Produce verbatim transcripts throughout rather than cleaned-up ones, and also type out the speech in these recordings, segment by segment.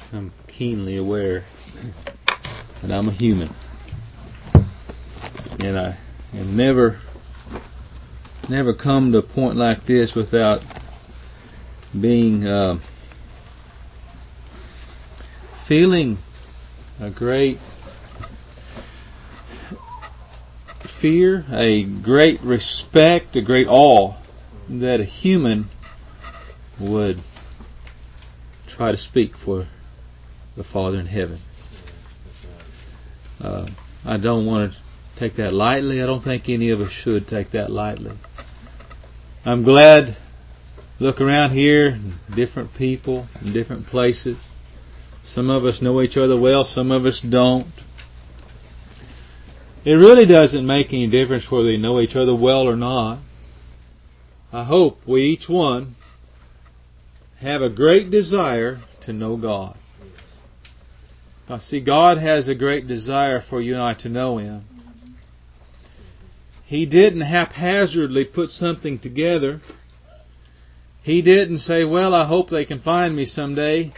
I'm keenly aware that I'm a human, and I have never, never come to a point like this without being uh, feeling a great fear, a great respect, a great awe that a human would try to speak for the Father in heaven. Uh, I don't want to take that lightly. I don't think any of us should take that lightly. I'm glad, look around here, different people in different places. Some of us know each other well, some of us don't. It really doesn't make any difference whether they know each other well or not. I hope we each one have a great desire to know God. I see God has a great desire for you and I to know Him. He didn't haphazardly put something together. He didn't say, well, I hope they can find me someday.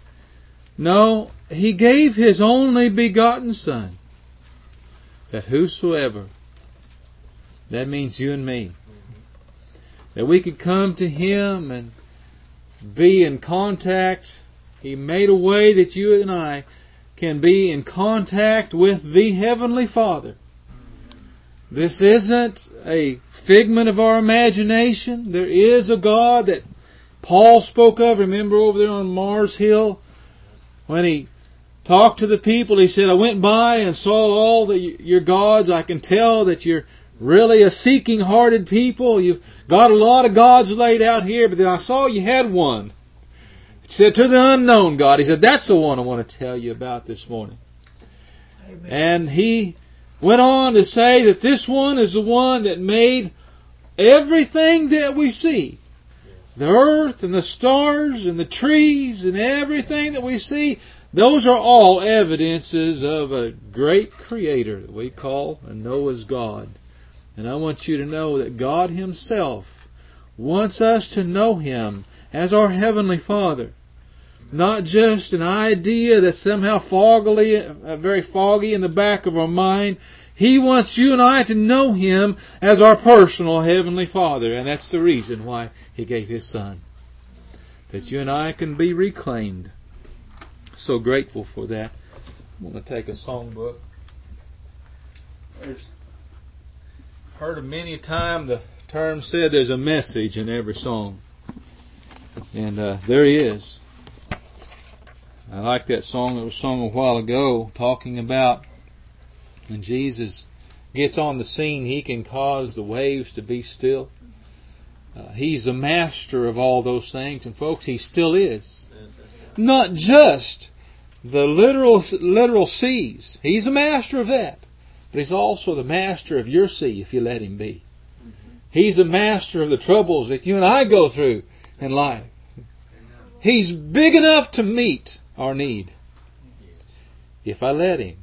No, He gave His only begotten Son, that whosoever, that means you and me, that we could come to Him and be in contact. He made a way that you and I can be in contact with the Heavenly Father. This isn't a figment of our imagination. There is a God that Paul spoke of. Remember over there on Mars Hill, when he talked to the people, he said, I went by and saw all the, your gods. I can tell that you're really a seeking-hearted people. You've got a lot of gods laid out here, but then I saw you had one. He said, to the unknown God. He said, that's the one I want to tell you about this morning. Amen. And he went on to say that this one is the one that made everything that we see. The earth and the stars and the trees and everything that we see, those are all evidences of a great Creator that we call and know as God. And I want you to know that God Himself wants us to know Him as our Heavenly Father. Not just an idea that's somehow foggily, uh, very foggy in the back of our mind. He wants you and I to know Him as our personal Heavenly Father. And that's the reason why He gave His Son, that you and I can be reclaimed. So grateful for that. I'm going to take a songbook. There's heard of many a time the term said there's a message in every song. And uh, there He is. I like that song that was sung a while ago, talking about when Jesus gets on the scene, He can cause the waves to be still. Uh, he's the master of all those things. And folks, He still is. Not just the literal literal seas. He's the master of that. But He's also the master of your sea if you let Him be. He's the master of the troubles that you and I go through in life. He's big enough to meet our need if I let Him.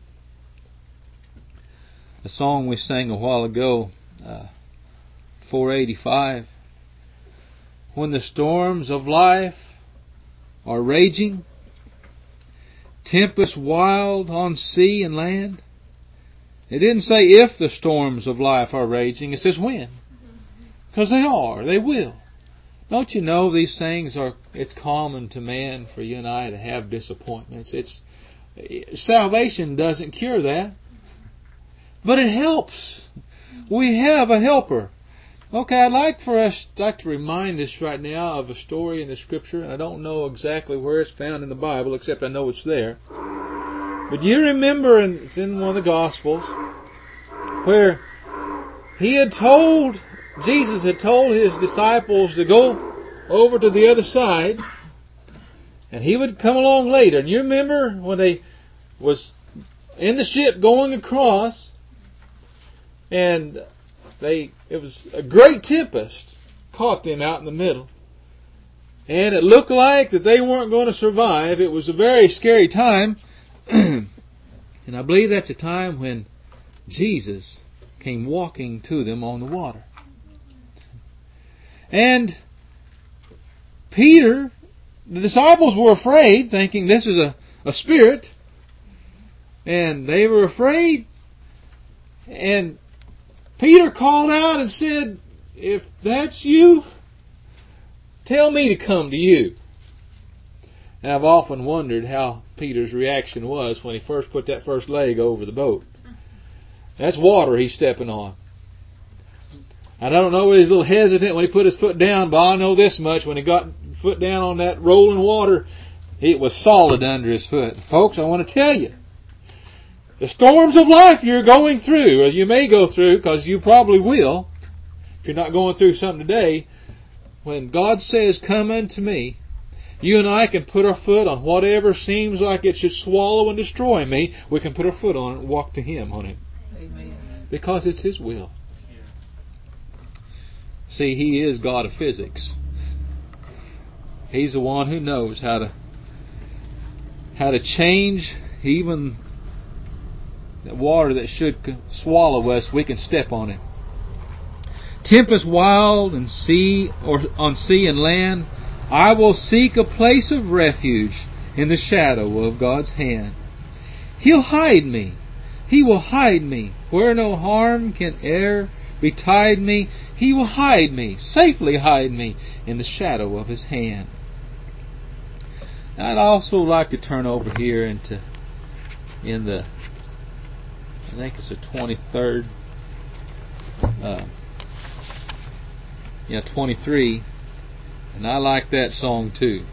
The song we sang a while ago, uh, four eighty-five. When the storms of life are raging, tempests wild on sea and land. It didn't say if the storms of life are raging. It says when. Because they are. They will. Don't you know these things are, it's common to man for you and I to have disappointments. It's, salvation doesn't cure that. But it helps. We have a helper. Okay, I'd like for us, I'd like to remind us right now of a story in the Scripture, and I don't know exactly where it's found in the Bible, except I know it's there. But you remember, in, it's in one of the Gospels, where He had told, Jesus had told His disciples to go over to the other side, and He would come along later. And you remember when they was in the ship going across, and they it was a great tempest caught them out in the middle. And it looked like that they weren't going to survive. It was a very scary time. And I believe that's a time when Jesus came walking to them on the water. And Peter, the disciples were afraid, thinking this is a a spirit. And they were afraid. And Peter called out and said, if that's you, tell me to come to you. And I've often wondered how Peter's reaction was when he first put that first leg over the boat. That's water he's stepping on. And I don't know, he was a little hesitant when he put his foot down, but I know this much. When he got foot down on that rolling water, it was solid under his foot. Folks, I want to tell you, the storms of life you're going through, or you may go through, because you probably will, if you're not going through something today, when God says, come unto me, you and I can put our foot on whatever seems like it should swallow and destroy me. We can put our foot on it and walk to Him on it. Amen. Because it's His will. See, He is God of physics. He's the one who knows how to how to change even the water that should swallow us. We can step on it. Tempest wild and sea or on sea and land, I will seek a place of refuge in the shadow of God's hand. He'll hide me. He will hide me where no harm can e'er betide me. He will hide me, safely hide me in the shadow of His hand. I'd also like to turn over here into in the I think it's the twenty-third uh, yeah twenty-three. And I like that song too.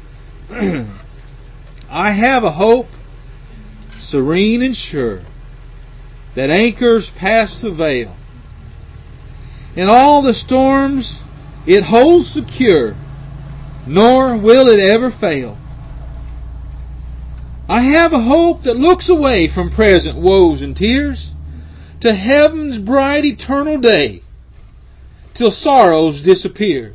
I have a hope, serene and sure, that anchors past the veil. In all the storms it holds secure, nor will it ever fail. I have a hope that looks away from present woes and tears to heaven's bright eternal day, till sorrows disappear.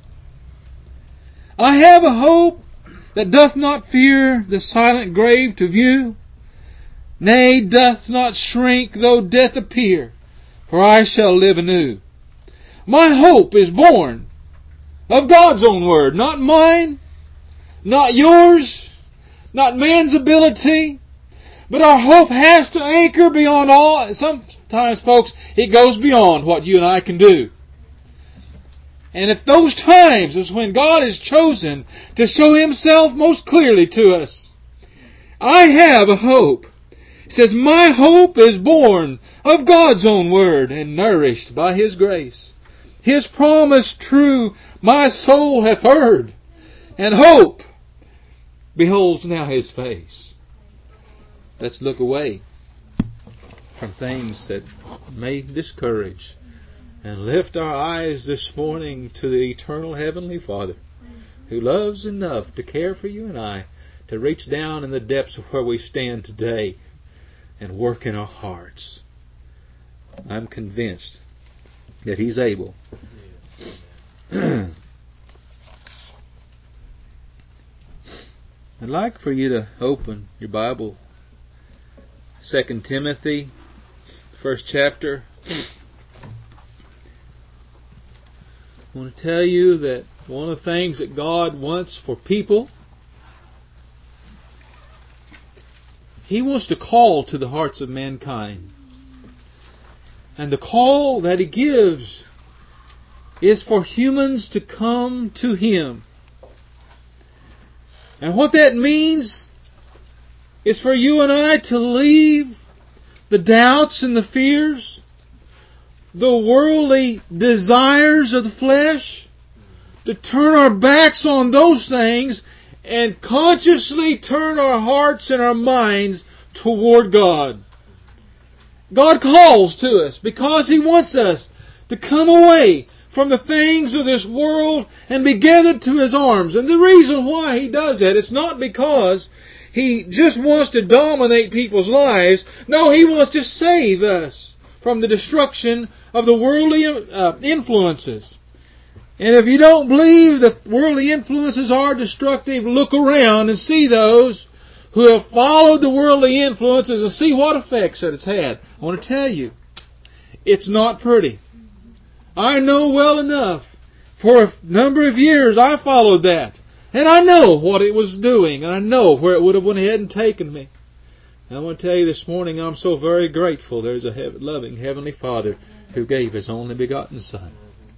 I have a hope that doth not fear the silent grave to view, nay, doth not shrink though death appear, for I shall live anew. My hope is born of God's own word, not mine, not yours, not man's ability, but our hope has to anchor beyond all. Sometimes, folks, it goes beyond what you and I can do. And at those times is when God is chosen to show Himself most clearly to us. I have a hope. It says, my hope is born of God's own word and nourished by His grace. His promise true my soul hath heard, and hope beholds now His face. Let's look away from things that may discourage and lift our eyes this morning to the eternal Heavenly Father, who loves enough to care for you and I, to reach down in the depths of where we stand today and work in our hearts. I'm convinced that He's able. I'd like for you to open your Bible, Second Timothy, first chapter. I want to tell you that one of the things that God wants for people, He wants to call to the hearts of mankind. And the call that He gives is for humans to come to Him. And what that means is for you and I to leave the doubts and the fears, the worldly desires of the flesh, to turn our backs on those things and consciously turn our hearts and our minds toward God. God calls to us because He wants us to come away from the things of this world and be gathered to His arms. And the reason why He does that, it's not because He just wants to dominate people's lives. No, He wants to save us from the destruction of the worldly uh, influences. And if you don't believe that worldly influences are destructive, look around and see those who have followed the worldly influences and see what effects that it's had. I want to tell you, it's not pretty. I know well enough. For a number of years I followed that. And I know what it was doing, and I know where it would have went ahead and taken me. And I want to tell you this morning, I'm so very grateful there's a loving Heavenly Father who gave His only begotten Son.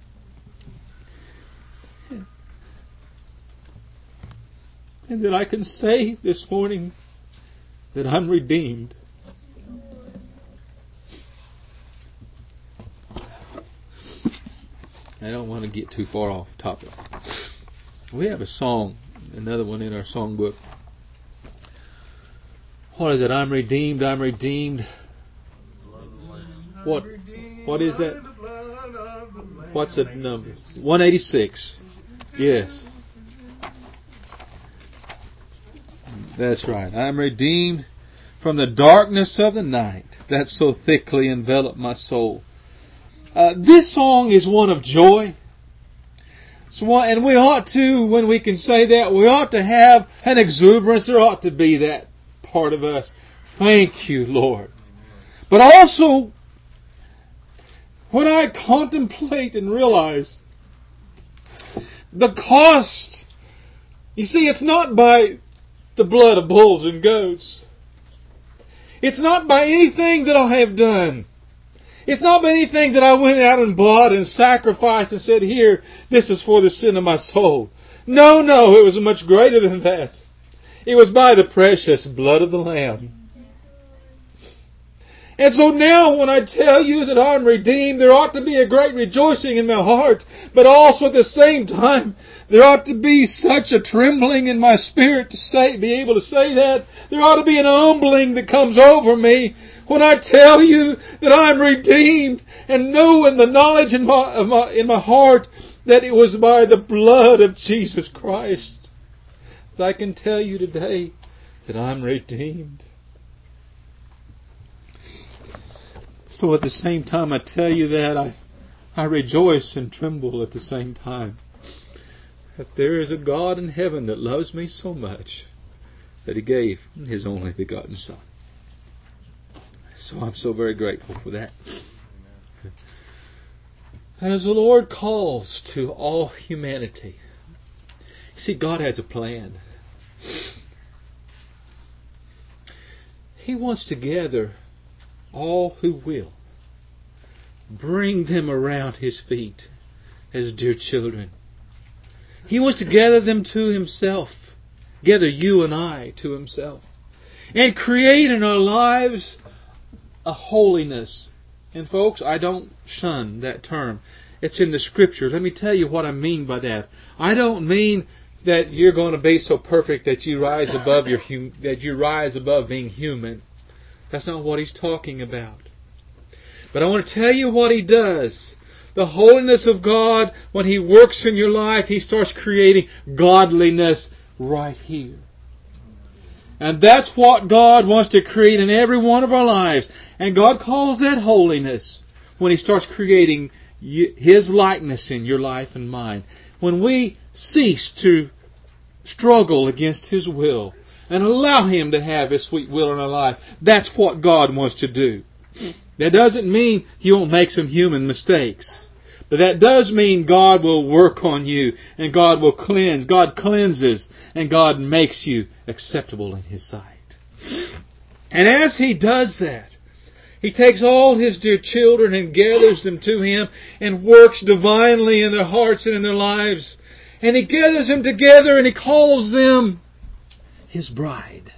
And that I can say this morning that I'm redeemed. I don't want to get too far off topic. We have a song, another one in our songbook. What is it? I'm redeemed, I'm redeemed. What? What is that? What's the number? one eighty-six. Yes. That's right. I'm redeemed from the darkness of the night that so thickly enveloped my soul. Uh, this song is one of joy. So, and we ought to, when we can say that, we ought to have an exuberance. There ought to be that part of us. Thank you, Lord. But also, when I contemplate and realize the cost, you see, it's not by the blood of bulls and goats. It's not by anything that I have done. It's not by anything that I went out and bought and sacrificed and said, here, this is for the sin of my soul. No, no, it was much greater than that. It was by the precious blood of the Lamb. And so now when I tell you that I'm redeemed, there ought to be a great rejoicing in my heart. But also at the same time, there ought to be such a trembling in my spirit to say, be able to say that. There ought to be an humbling that comes over me when I tell you that I'm redeemed and know in the knowledge in my, of my, in my heart that it was by the blood of Jesus Christ that I can tell you today that I'm redeemed. So at the same time I tell you that, I, I rejoice and tremble at the same time that there is a God in heaven that loves me so much that He gave His only begotten Son. So I'm so very grateful for that. And as the Lord calls to all humanity, you see, God has a plan. He wants to gather all who will, bring them around His feet as dear children. He wants to gather them to Himself, gather you and I to Himself, and create in our lives a holiness. And folks, I don't shun that term. It's in the Scripture. Let me tell you what I mean by that. I don't mean that you're going to be so perfect that you rise above your hum- that you rise above being human. That's not what He's talking about. But I want to tell you what He does. The holiness of God, when He works in your life, He starts creating godliness right here. And that's what God wants to create in every one of our lives. And God calls that holiness when He starts creating His likeness in your life and mine. When we cease to struggle against His will and allow Him to have His sweet will in our life, that's what God wants to do. That doesn't mean He won't make some human mistakes. But that does mean God will work on you and God will cleanse. God cleanses and God makes you acceptable in His sight. And as He does that, He takes all His dear children and gathers them to Him and works divinely in their hearts and in their lives. And He gathers them together and He calls them His bride.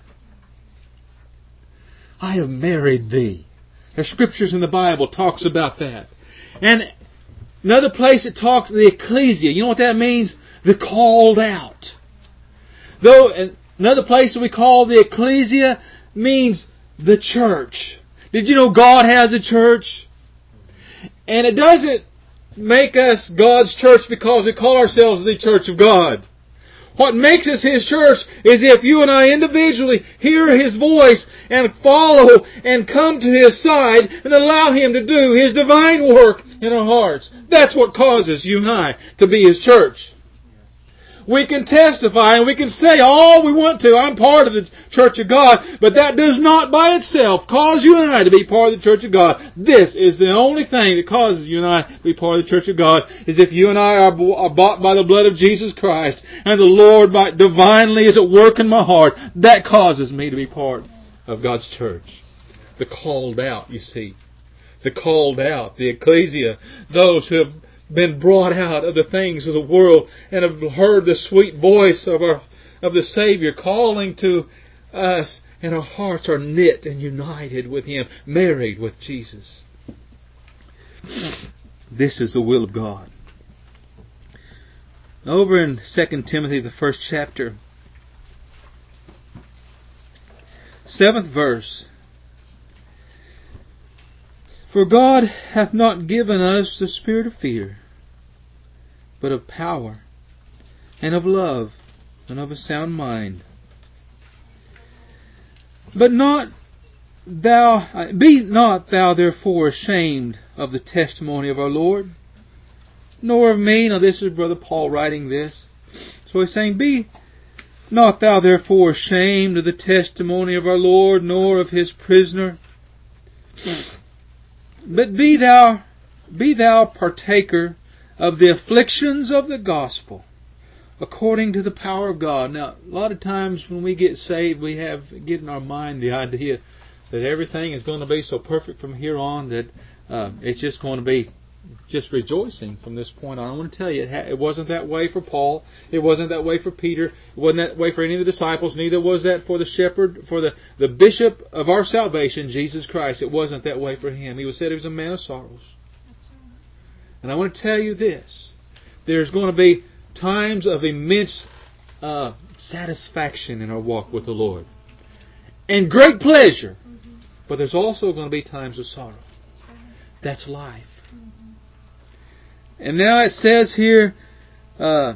I have married thee. There's scriptures in the Bible talks about that. And another place it talks, the ecclesia. You know what that means? The called out. Though another place that we call the ecclesia means the church. Did you know God has a church? And it doesn't make us God's church because we call ourselves the church of God. What makes us His church is if you and I individually hear His voice and follow and come to His side and allow Him to do His divine work in our hearts. That's what causes you and I to be His church. We can testify and we can say all we want to. I'm part of the Church of God. But that does not by itself cause you and I to be part of the Church of God. This is the only thing that causes you and I to be part of the Church of God, is if you and I are bought by the blood of Jesus Christ, and the Lord by, divinely is at work in my heart. That causes me to be part of God's church. The called out, you see. The called out, the ecclesia, those who have been brought out of the things of the world and have heard the sweet voice of our of the Savior calling to us, and our hearts are knit and united with Him, married with Jesus. This is the will of God. Over in Second Timothy, the first chapter, seventh verse. For God hath not given us the spirit of fear, but of power, and of love, and of a sound mind. But not thou, be not thou therefore ashamed of the testimony of our Lord, nor of me. Now this is Brother Paul writing this. So he's saying, be not thou therefore ashamed of the testimony of our Lord, nor of His prisoner, but be thou, be thou partaker of the afflictions of the gospel, according to the power of God. Now, a lot of times when we get saved, we have get in our mind the idea that everything is going to be so perfect from here on that uh, it's just going to be just rejoicing from this point on. I want to tell you, it, ha- it wasn't that way for Paul. It wasn't that way for Peter. It wasn't that way for any of the disciples. Neither was that for the shepherd, for the, the bishop of our salvation, Jesus Christ. It wasn't that way for him. He was said he was a man of sorrows. And I want to tell you this. There's going to be times of immense uh, satisfaction in our walk with the Lord. And great pleasure. But there's also going to be times of sorrow. That's life. And now it says here, uh,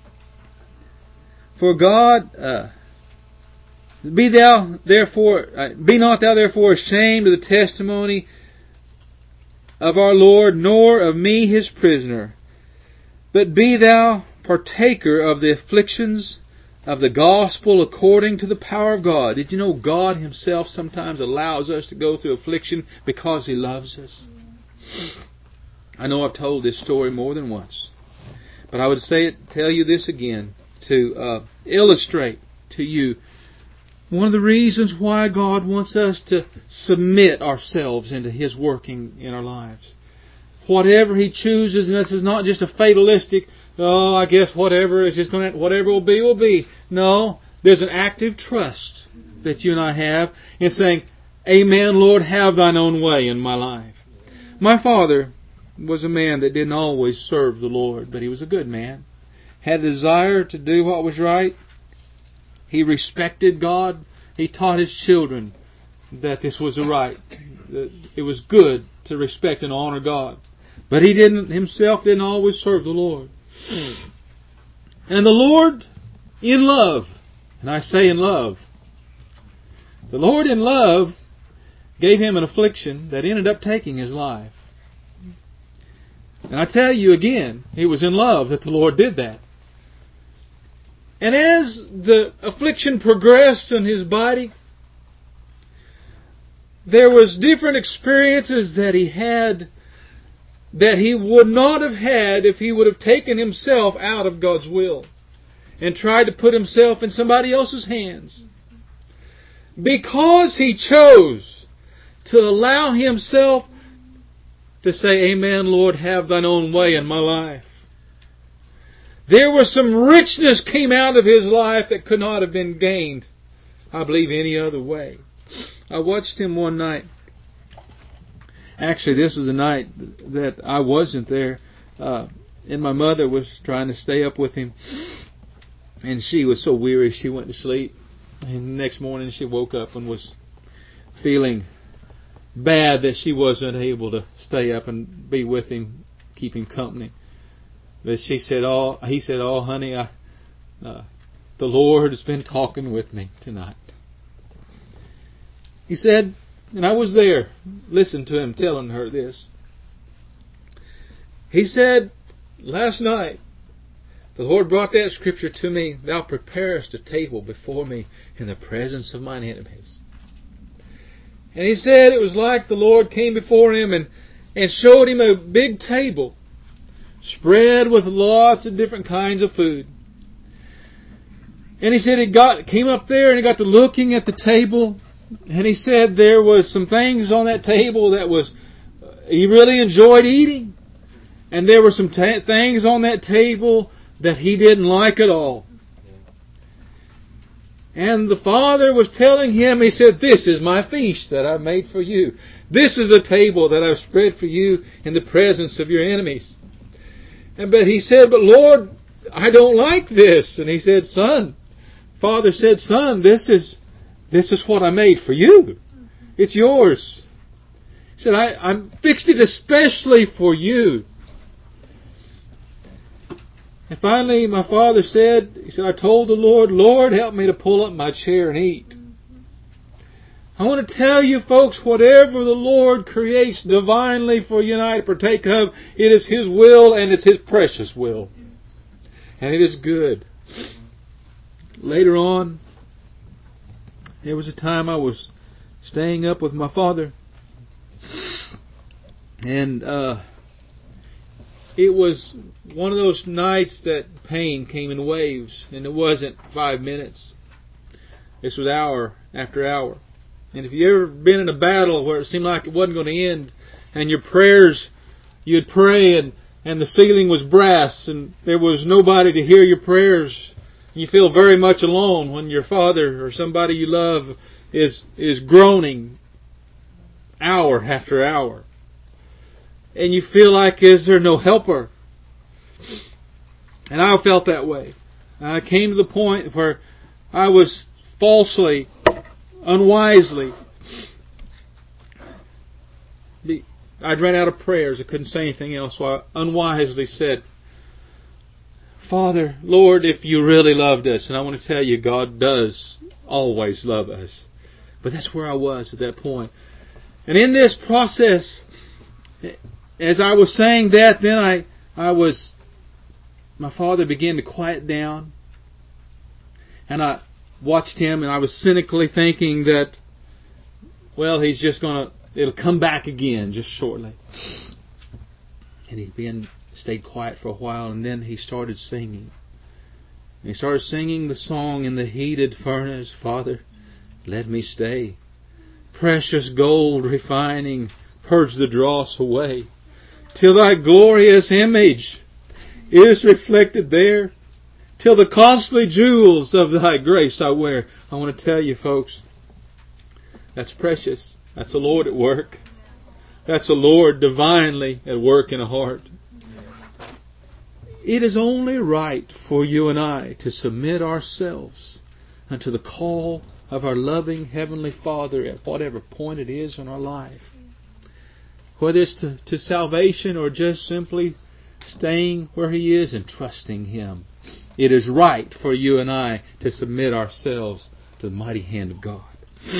for God, uh, be thou therefore, uh, be not thou therefore ashamed of the testimony of our Lord, nor of me His prisoner, but be thou partaker of the afflictions of the gospel according to the power of God. Did you know God Himself sometimes allows us to go through affliction because He loves us? I know I've told this story more than once, but I would say it, tell you this again to uh, illustrate to you one of the reasons why God wants us to submit ourselves into His working in our lives. Whatever He chooses, and this is not just a fatalistic, oh, I guess whatever is just going to, whatever will be, will be. No, there's an active trust that you and I have in saying, Amen, Lord, have Thine own way in my life. My father was a man that didn't always serve the Lord, but he was a good man. Had a desire to do what was right. He respected God. He taught his children that this was the right. That it was good to respect and honor God. But he didn't himself didn't always serve the Lord. And the Lord, in love, and I say in love, the Lord in love gave him an affliction that ended up taking his life. And I tell you again, it was in love that the Lord did that. And as the affliction progressed in his body, there was different experiences that he had that he would not have had if he would have taken himself out of God's will and tried to put himself in somebody else's hands. Because he chose to allow himself to say, Amen, Lord, have Thine own way in my life. There was some richness came out of his life that could not have been gained, I believe, any other way. I watched him one night. Actually, this was a night that I wasn't there. Uh, and my mother was trying to stay up with him. And she was so weary, she went to sleep. And the next morning she woke up and was feeling bad that she wasn't able to stay up and be with him, keep him company. But she said, "Oh," he said, "Oh, honey, I, uh, the Lord has been talking with me tonight." He said, and I was there, listened to him telling her this. He said, "Last night, the Lord brought that scripture to me. Thou preparest a table before me in the presence of mine enemies. And he said it was like the Lord came before him and, and showed him a big table spread with lots of different kinds of food. And he said he got came up there and he got to looking at the table, and he said there was some things on that table that was he really enjoyed eating, and there were some t- things on that table that he didn't like at all. And the Father was telling him, he said, this is my feast that I've made for you. This is a table that I've spread for you in the presence of your enemies. And but he said, but Lord, I don't like this. And he said, son, Father said, son, this is this is what I made for you. It's yours. He said, I, I fixed it especially for you. And finally, my father said, he said, I told the Lord, Lord, help me to pull up my chair and eat. I want to tell you, folks, whatever the Lord creates divinely for you and I to partake of, it is His will and it's His precious will. And it is good. Later on, there was a time I was staying up with my father. And uh, it was one of those nights that pain came in waves. And it wasn't five minutes. This was hour after hour. And if you ever been in a battle where it seemed like it wasn't going to end, and your prayers, you'd pray and, and the ceiling was brass and there was nobody to hear your prayers, you feel very much alone when your father or somebody you love is is groaning hour after hour. And you feel like, is there no helper? And I felt that way. And I came to the point where I was falsely, unwisely, I'd run out of prayers. I couldn't say anything else, so I unwisely said, Father, Lord, if you really loved us, and I want to tell you, God does always love us. But that's where I was at that point. And in this process, as I was saying that, then I, I was, my father began to quiet down. And I watched him, and I was cynically thinking that, well, he's just going to, it'll come back again just shortly. And he began, stayed quiet for a while, and then he started singing. And he started singing the song, in the heated furnace, Father, let me stay. Precious gold refining, purge the dross away, till Thy glorious image is reflected there, till the costly jewels of Thy grace I wear. I want to tell you, folks, that's precious. That's the Lord at work. That's the Lord divinely at work in a heart. It is only right for you and I to submit ourselves unto the call of our loving Heavenly Father at whatever point it is in our life. Whether it's to, to salvation or just simply staying where He is and trusting Him. It is right for you and I to submit ourselves to the mighty hand of God.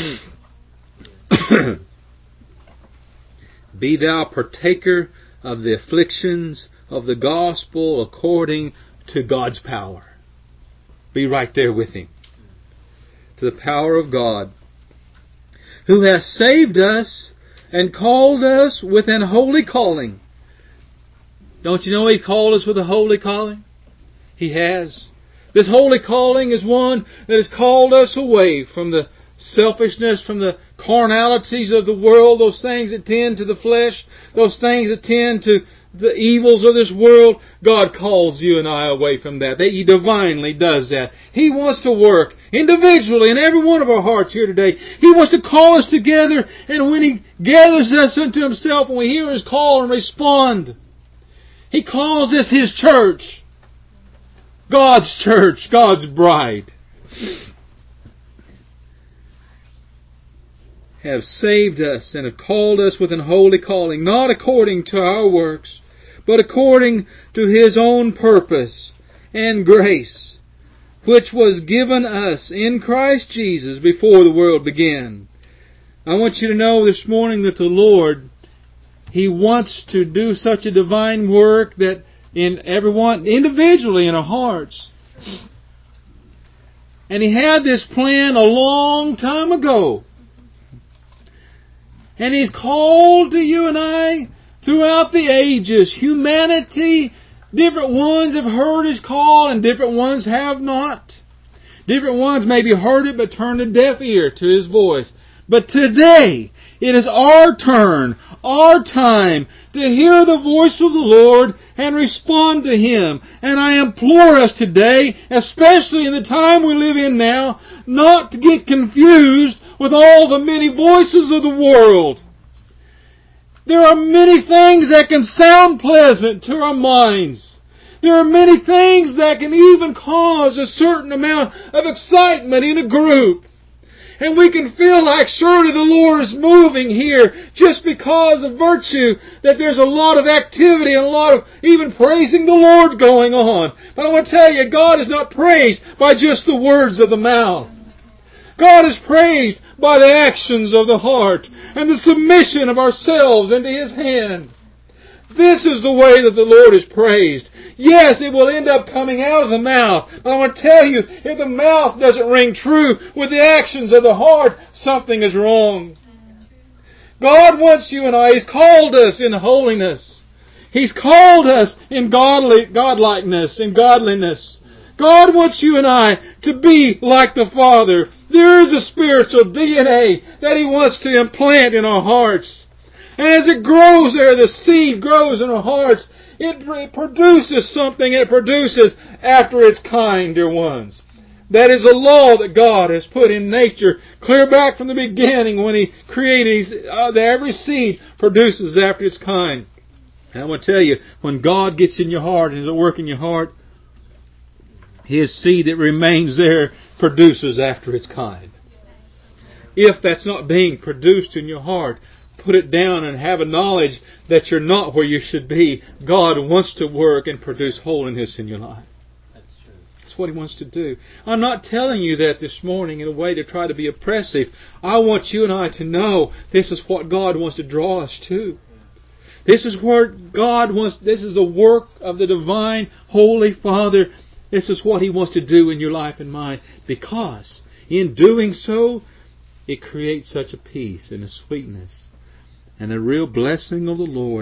Be thou partaker of the afflictions of the gospel according to God's power. Be right there with Him. To the power of God, who has saved us and called us with an holy calling. Don't you know He called us with a holy calling? He has. This holy calling is one that has called us away from the selfishness, from the carnalities of the world, those things that tend to the flesh, those things that tend to the evils of this world. God calls you and I away from that. He divinely does that. He wants to work individually in every one of our hearts here today. He wants to call us together, and when He gathers us unto Himself and we hear His call and respond, He calls us His church. God's church, God's bride. Have saved us and have called us with an holy calling, not according to our works, but according to His own purpose and grace, which was given us in Christ Jesus before the world began. I want you to know this morning that the Lord, He wants to do such a divine work that in everyone, individually in our hearts. And He had this plan a long time ago. And He's called to you and I throughout the ages. Humanity, different ones have heard His call and different ones have not. Different ones maybe heard it but turned a deaf ear to His voice. But today, it is our turn, our time to hear the voice of the Lord and respond to Him. And I implore us today, especially in the time we live in now, not to get confused with all the many voices of the world. There are many things that can sound pleasant to our minds. There are many things that can even cause a certain amount of excitement in a group. And we can feel like surely the Lord is moving here just because of virtue that there's a lot of activity and a lot of even praising the Lord going on. But I want to tell you, God is not praised by just the words of the mouth. God is praised by the actions of the heart and the submission of ourselves into His hand. This is the way that the Lord is praised. Yes, it will end up coming out of the mouth. But I want to tell you, if the mouth doesn't ring true with the actions of the heart, something is wrong. God wants you and I. He's called us in holiness. He's called us in godly, godlikeness and godliness. God wants you and I to be like the Father. There is a spiritual D N A that He wants to implant in our hearts. And as it grows there, the seed grows in our hearts. It, it produces something, and it produces after its kind, dear ones. That is a law that God has put in nature, clear back from the beginning when He created uh, every seed produces after its kind. And I want to tell you, when God gets in your heart and is at work in your heart, His seed that remains there produces after its kind. If that's not being produced in your heart, put it down and have a knowledge that you're not where you should be. God wants to work and produce holiness in your life. That's true. That's what He wants to do. I'm not telling you that this morning in a way to try to be oppressive. I want you and I to know this is what God wants to draw us to. This is where God wants, this is the work of the divine, holy Father. This is what He wants to do in your life and mine. Because in doing so, it creates such a peace and a sweetness and a real blessing of the Lord.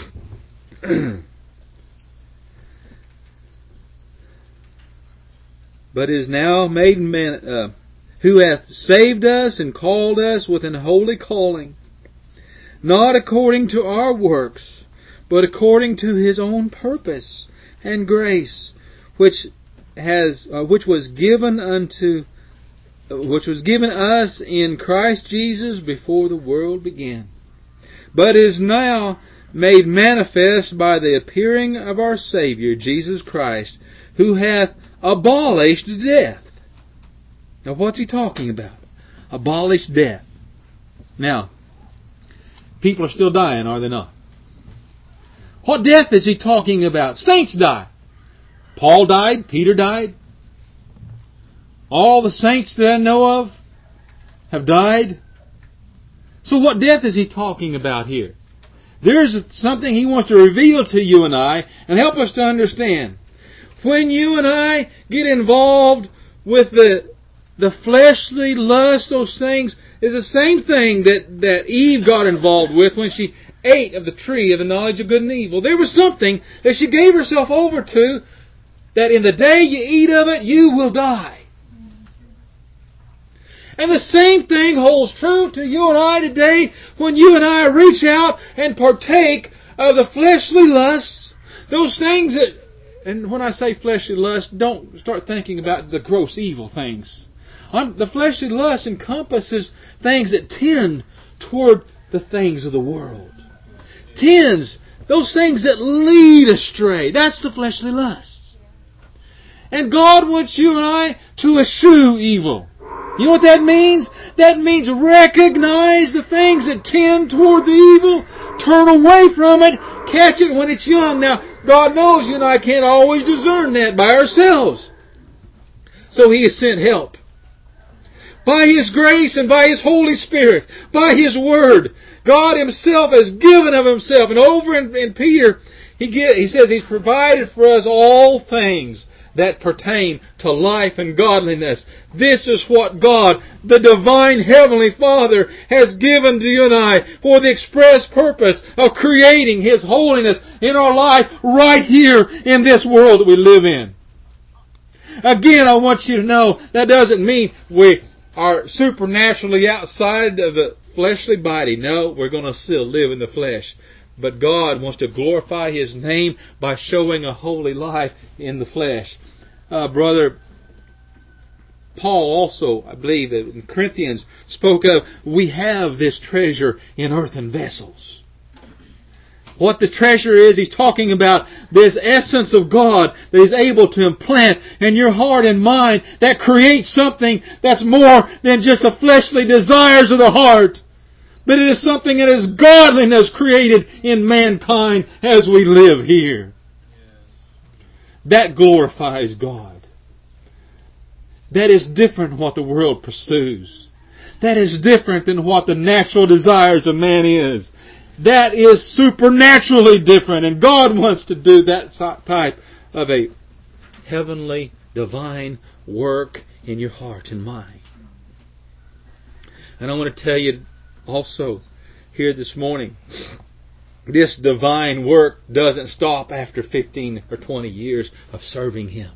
But is now made man, uh, who hath saved us and called us with an holy calling, not according to our works, but according to His own purpose and grace, which has uh, which was given unto which was given us in Christ Jesus before the world began, but is now made manifest by the appearing of our Savior, Jesus Christ, who hath abolished death. Now what's He talking about? Abolished death. Now, people are still dying, are they not? What death is He talking about? Saints die. Paul died. Peter died. All the saints that I know of have died. So what death is He talking about here? There's something He wants to reveal to you and I and help us to understand. When you and I get involved with the the fleshly lust, those things, is the same thing that, that Eve got involved with when she ate of the tree of the knowledge of good and evil. There was something that she gave herself over to, that in the day you eat of it, you will die. And the same thing holds true to you and I today when you and I reach out and partake of the fleshly lusts, those things that, and when I say fleshly lust, don't start thinking about the gross evil things. The fleshly lust encompasses things that tend toward the things of the world. Tends, those things that lead astray. That's the fleshly lusts. And God wants you and I to eschew evil. You know what that means? That means recognize the things that tend toward the evil, turn away from it, catch it when it's young. Now, God knows you and I can't always discern that by ourselves. So He has sent help. By His grace and by His Holy Spirit, by His Word, God Himself has given of Himself. And over in, in Peter, He get, He says He's provided for us all things that pertain to life and godliness. This is what God, the divine Heavenly Father, has given to you and I for the express purpose of creating His holiness in our life right here in this world that we live in. Again, I want you to know that doesn't mean we are supernaturally outside of the fleshly body. No, we're going to still live in the flesh. But God wants to glorify His name by showing a holy life in the flesh. Uh, brother Paul also, I believe, in Corinthians, spoke of, we have this treasure in earthen vessels. What the treasure is, he's talking about this essence of God that He's able to implant in your heart and mind that creates something that's more than just the fleshly desires of the heart. But it is something that is godliness created in mankind as we live here. That glorifies God. That is different than what the world pursues. That is different than what the natural desires of man is. That is supernaturally different. And God wants to do that type of a heavenly, divine work in your heart and mind. And I want to tell you also here this morning, this divine work doesn't stop after fifteen or twenty years of serving Him.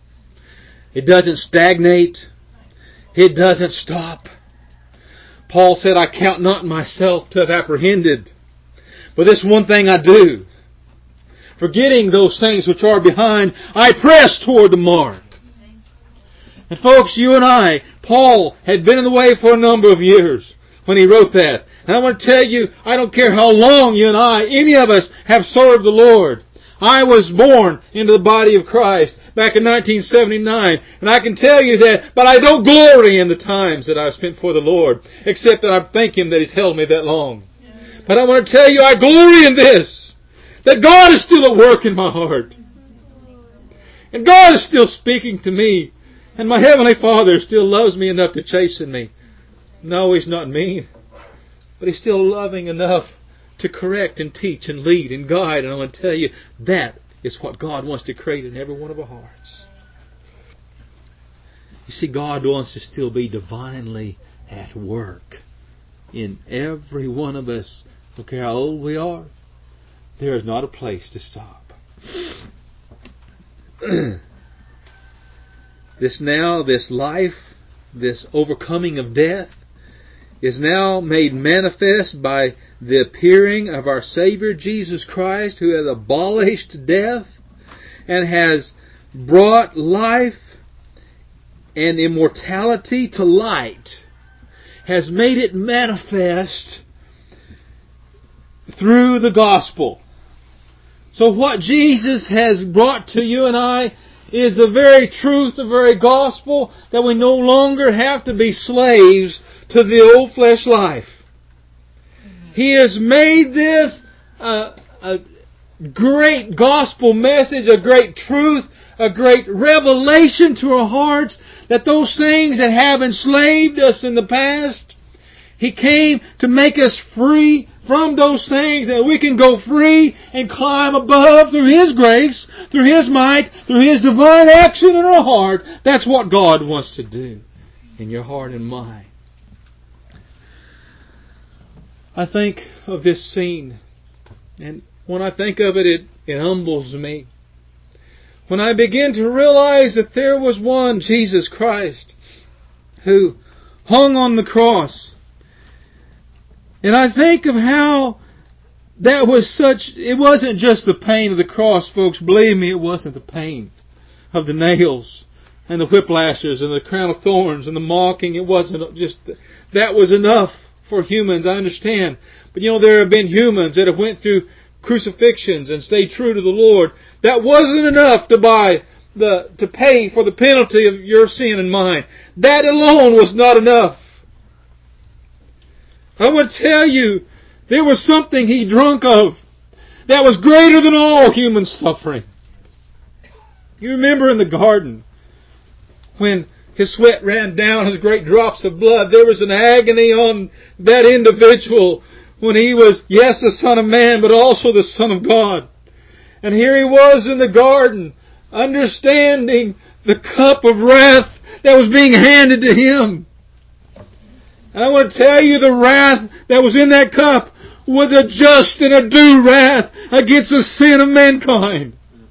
It doesn't stagnate. It doesn't stop. Paul said, I count not myself to have apprehended, but this one thing I do, forgetting those things which are behind, I press toward the mark. And folks, you and I, Paul had been in the way for a number of years when he wrote that. And I want to tell you, I don't care how long you and I, any of us, have served the Lord. I was born into the body of Christ back in nineteen seventy-nine. And I can tell you that, but I don't glory in the times that I've spent for the Lord, except that I thank Him that He's held me that long. But I want to tell you, I glory in this, that God is still at work in my heart. And God is still speaking to me. And my Heavenly Father still loves me enough to chasten me. No, He's not mean. But He's still loving enough to correct and teach and lead and guide. And I want to tell you, that is what God wants to create in every one of our hearts. You see, God wants to still be divinely at work in every one of us. I don't care how old we are. There is not a place to stop. This now, this life, this overcoming of death, is now made manifest by the appearing of our Savior Jesus Christ, who has abolished death and has brought life and immortality to light, has made it manifest through the gospel. So what Jesus has brought to you and I is the very truth, the very gospel, that we no longer have to be slaves to the old flesh life. He has made this a, a great gospel message, a great truth, a great revelation to our hearts, that those things that have enslaved us in the past, He came to make us free from those things, that we can go free and climb above through His grace, through His might, through His divine action in our heart. That's what God wants to do in your heart and mind. I think of this scene, and when I think of it, it, it humbles me. When I begin to realize that there was one, Jesus Christ, who hung on the cross. And I think of how that was such, it wasn't just the pain of the cross, folks. Believe me, it wasn't the pain of the nails and the whiplashes and the crown of thorns and the mocking. It wasn't just, that was enough for humans, I understand. But you know, there have been humans that have went through crucifixions and stayed true to the Lord. That wasn't enough to buy the, to pay for the penalty of your sin and mine. That alone was not enough. I want to tell you, there was something He drunk of that was greater than all human suffering. You remember in the garden, when His sweat ran down, His great drops of blood, there was an agony on that individual when He was, yes, the Son of Man, but also the Son of God. And here He was in the garden, understanding the cup of wrath that was being handed to Him. And I want to tell you, the wrath that was in that cup was a just and a due wrath against the sin of mankind.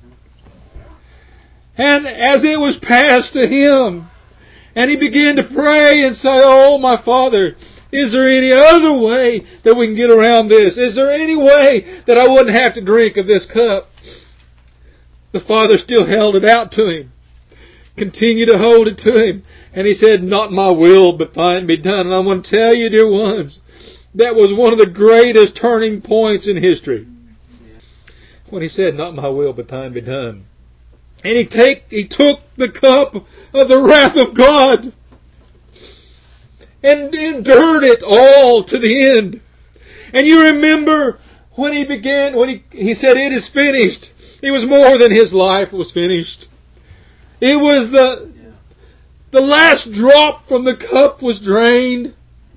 And as it was passed to Him, and He began to pray and say, "Oh, my Father, is there any other way that we can get around this? Is there any way that I wouldn't have to drink of this cup?" The Father still held it out to Him. Continued to hold it to Him. And He said, "Not my will, but thine be done." And I want to tell you, dear ones, that was one of the greatest turning points in history. When He said, "Not my will, but thine be done." And He take, He took the cup of the wrath of God and endured it all to the end. And you remember when He began, when He, he said, "It is finished." It was more than His life was finished. It was the, the last drop from the cup was drained.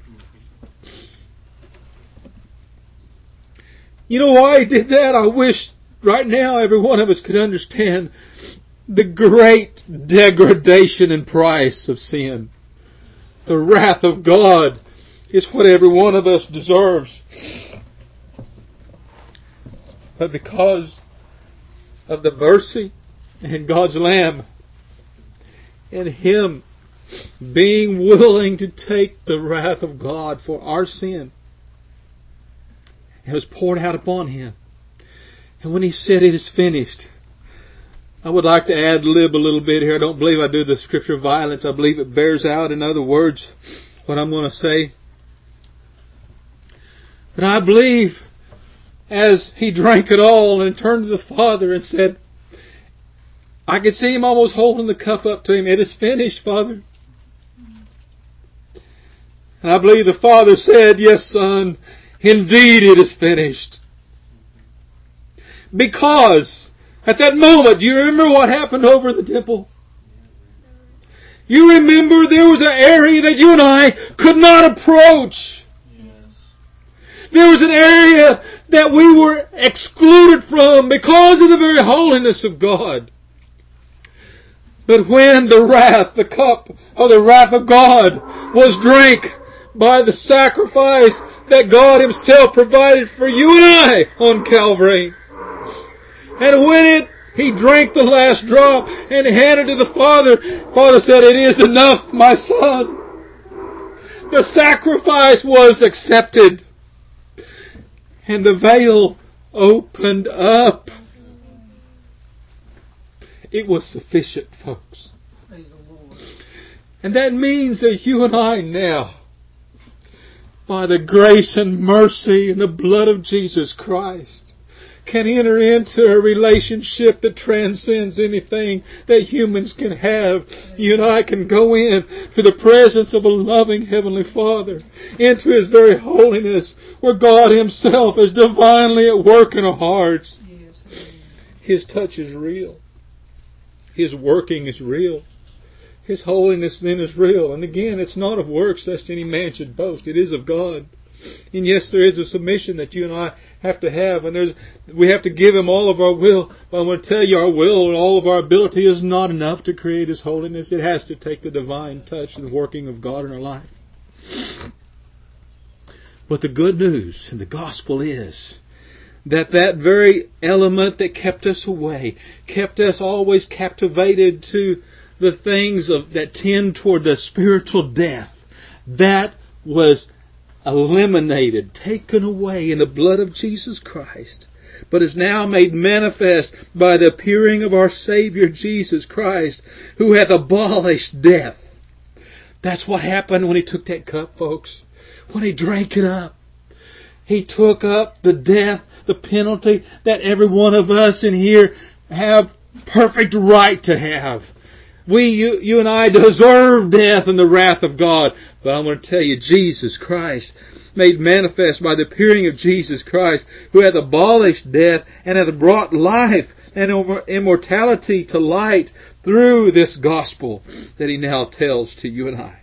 You know why He did that? I wish right now every one of us could understand the great degradation and price of sin. The wrath of God is what every one of us deserves. But because of the mercy and God's Lamb and Him being willing to take the wrath of God for our sin, it was poured out upon Him. And when He said, "It is finished," I would like to ad-lib a little bit here. I don't believe I do the scripture violence. I believe it bears out, in other words, what I'm going to say. But I believe as He drank it all and turned to the Father and said, I could see Him almost holding the cup up to Him. "It is finished, Father." And I believe the Father said, "Yes, Son, indeed it is finished." Because at that moment, do you remember what happened over in the temple? You remember there was an area that you and I could not approach. Yes. There was an area that we were excluded from because of the very holiness of God. But when the wrath, the cup of the wrath of God was drank by the sacrifice that God Himself provided for you and I on Calvary, and when it He drank the last drop and handed it to the Father, Father said, "It is enough, my Son." The sacrifice was accepted. And the veil opened up. It was sufficient, folks. And that means that you and I now, by the grace and mercy and the blood of Jesus Christ, can enter into a relationship that transcends anything that humans can have. You and I can go in to the presence of a loving Heavenly Father, into His very holiness, where God Himself is divinely at work in our hearts. His touch is real. His working is real. His holiness then is real. And again, it's not of works lest any man should boast. It is of God. And yes, there is a submission that you and I have to have, and there's we have to give Him all of our will. But I want to tell you, our will and all of our ability is not enough to create His holiness. It has to take the divine touch and working of God in our life. But the good news and the gospel is that that very element that kept us away, kept us always captivated to the things of that tend toward the spiritual death, that was eliminated, taken away in the blood of Jesus Christ, but is now made manifest by the appearing of our Savior Jesus Christ, who hath abolished death. That's what happened when He took that cup, folks. When He drank it up, He took up the death, the penalty that every one of us in here have perfect right to have. We, you, you and I deserve death and the wrath of God. But I'm going to tell you, Jesus Christ, made manifest by the appearing of Jesus Christ, who hath abolished death and hath brought life and immortality to light through this gospel that He now tells to you and I.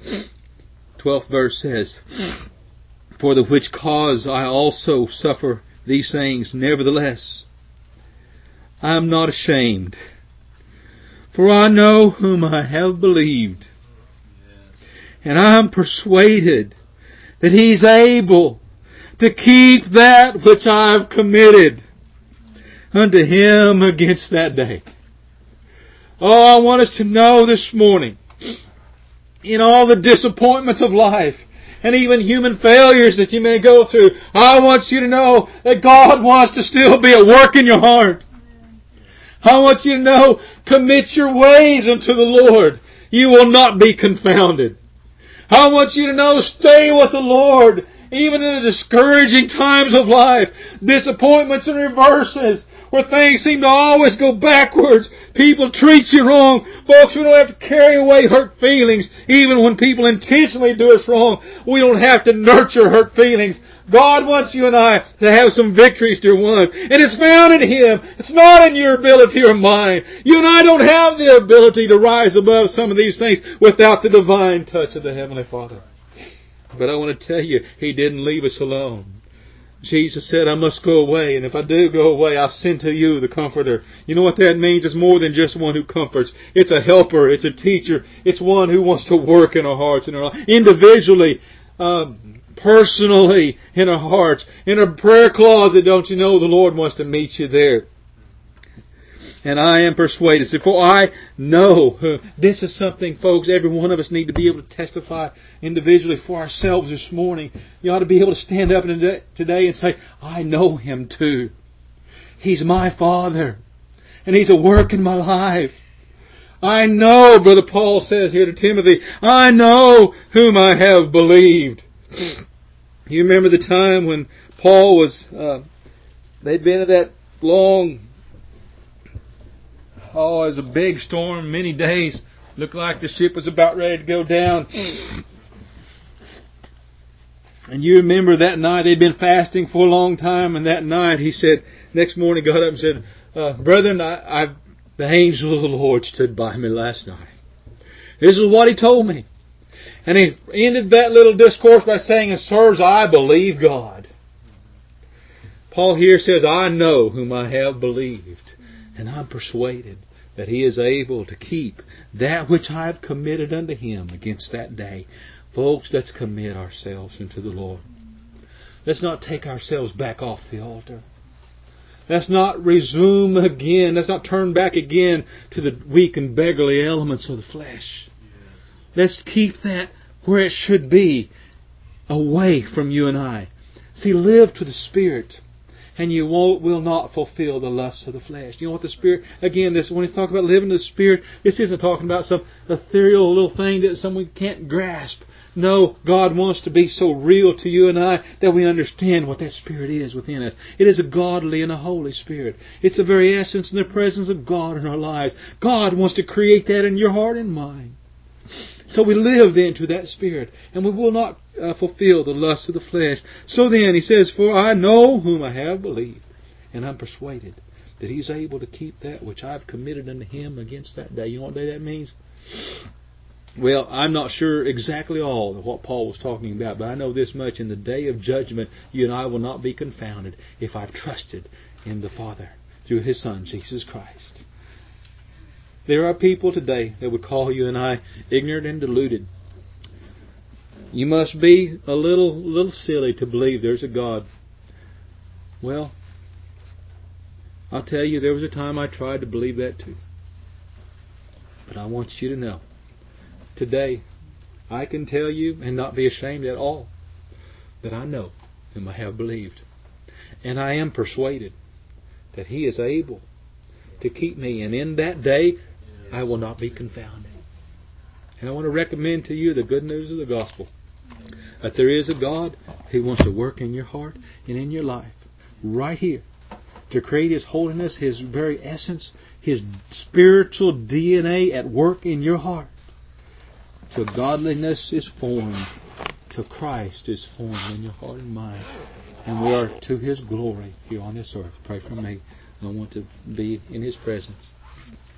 twelfth verse says, "For the which cause I also suffer these things. Nevertheless, I am not ashamed, for I know whom I have believed, and I am persuaded that He's able to keep that which I have committed unto Him against that day. Oh, I want us to know this morning, in all the disappointments of life, and even human failures that you may go through, I want you to know that God wants to still be at work in your heart. I want you to know, commit your ways unto the Lord. You will not be confounded. I want you to know, stay with the Lord, even in the discouraging times of life, disappointments and reverses, where things seem to always go backwards. People treat you wrong. Folks, we don't have to carry away hurt feelings, even when people intentionally do us wrong. We don't have to nurture hurt feelings. God wants you and I to have some victories, dear ones. And it's found in Him. It's not in your ability or mine. You and I don't have the ability to rise above some of these things without the divine touch of the Heavenly Father. But I want to tell you, He didn't leave us alone. Jesus said, I must go away, and if I do go away, I'll send to you the Comforter. You know what that means? It's more than just one who comforts. It's a helper. It's a teacher. It's one who wants to work in our hearts and our lives. Individually, uh, personally, in our hearts. In a prayer closet, don't you know the Lord wants to meet you there. And I am persuaded. For I know. This is something, folks, every one of us need to be able to testify individually for ourselves this morning. You ought to be able to stand up today and say, I know Him too. He's my Father. And He's at work in my life. I know, Brother Paul says here to Timothy, I know whom I have believed. You remember the time when Paul was, uh, they'd been in that long, oh, it was a big storm, many days. Looked like the ship was about ready to go down. And you remember that night, they'd been fasting for a long time, and that night he said, next morning got up and said, uh, Brethren, I, I, the angel of the Lord stood by me last night. This is what he told me. And he ended that little discourse by saying, Sirs, I believe God. Paul here says, I know whom I have believed. And I'm persuaded that He is able to keep that which I have committed unto Him against that day. Folks, let's commit ourselves unto the Lord. Let's not take ourselves back off the altar. Let's not resume again. Let's not turn back again to the weak and beggarly elements of the flesh. Let's keep that where it should be, away from you and I. See, live to the Spirit, and you won't, will not fulfill the lusts of the flesh. You know what the Spirit, again, this when we talk about living to the Spirit, this isn't talking about some ethereal little thing that someone can't grasp. No, God wants to be so real to you and I that we understand what that Spirit is within us. It is a godly and a holy Spirit. It's the very essence and the presence of God in our lives. God wants to create that in your heart and mind. So we live then to that Spirit, and we will not uh, fulfill the lusts of the flesh. So then, he says, For I know whom I have believed, and I'm persuaded that He's able to keep that which I've committed unto Him against that day. You know what day that means? Well, I'm not sure exactly all of what Paul was talking about, but I know this much. In the day of judgment, you and I will not be confounded if I've trusted in the Father through His Son, Jesus Christ. There are people today that would call you and I ignorant and deluded. You must be a little little silly to believe there's a God. Well, I'll tell you, there was a time I tried to believe that too. But I want you to know, today, I can tell you and not be ashamed at all that I know whom I have believed. And I am persuaded that He is able to keep me. And in that day, I will not be confounded. And I want to recommend to you the good news of the gospel. That there is a God who wants to work in your heart and in your life. Right here. To create His holiness, His very essence, His spiritual D N A at work in your heart. Till godliness is formed. Till Christ is formed in your heart and mind. And we are to His glory here on this earth. Pray for me. I want to be in His presence.